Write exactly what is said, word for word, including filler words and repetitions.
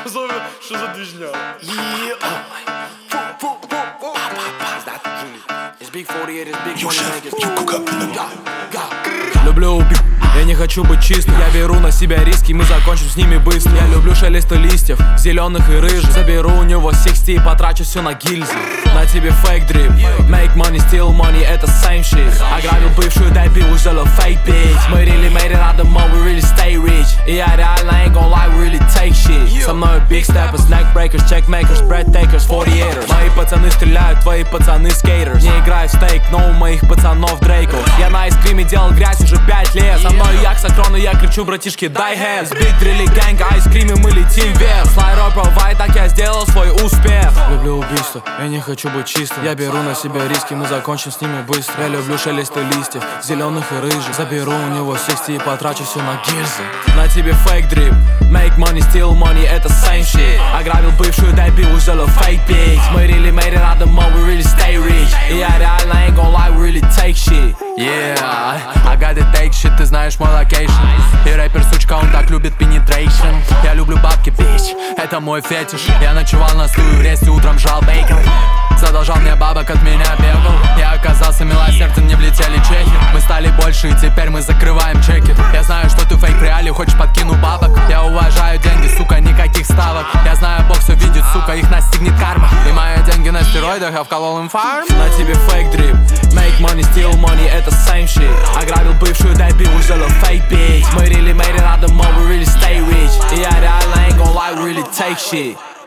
Что за, что за движня? Люблю убить, я не хочу быть чистым. Я беру на себя риски, мы закончим с ними быстро. Я люблю шелест листьев, зеленых и рыжих. Заберу у него шестьдесят и потрачу все на гильзы. На тебе фейк дрип, make money, steal money, это same shit. Ограбил бывшую, дай пиву, сделал fake bitch. Мы really made it out the mud, we really stay rich. И я реально ain't gon' lie, we really take shit. Со мной big steppers, neck breakers, check makers, bread takers, forty-eighters. Мои пацаны стреляют, твои пацаны скейтers. Не играю в стейк, но у моих пацанов дрейков. Я на айскриме делал грязь уже пять лет. Со мной якса крона, я кричу, братишки, дай хэс. Биг дрили гэнг, айскриме мы летим вверх. Слайрой провайд, так я сделал свой успех. Люблю убийство, я не хочу быть чистым. Я беру на себя риски, мы закончим с ними быстро. Я люблю шелест листьев, зеленых и рыжих. Заберу у него шестьдесят и потрачу все на гильзы. На тебе фейк дрип, make money, steal money, это same shit. Ограбил бывшую, дай пиву, сделал fake bitch. Мы really made it out the mud, we really stay rich. И я реально ain't gon' lie, we really take shit. Yeah, I got the take shit, ты знаешь мой локейшн. И рэпер сучка, он так любит penetration. Я люблю бабки, bitch, это мой фетиш. Я ночевал на стуле в ресте, утром жрал бейкон. Задолжал мне бабок, от меня бегал. Я оказался милосерден, не влетели чехи. Мы стали больше и теперь мы закрываем чеки. Я знаю, что ты фейк в реале, хочешь подкину бабок. Я уважаю деньги, сука, никаких ставок. Я знаю, Бог все видит, сука, их настигнет карма. И мои деньги на стероидах, я вколол им фарм. На тебе фейк дрип, make money, steal money, это same shit. Ограбил бывшую, дай пиву, сделал fake bitch. Мы really made it out the mud, we really stay rich. И я реально ain't gon' lie, we really take shit.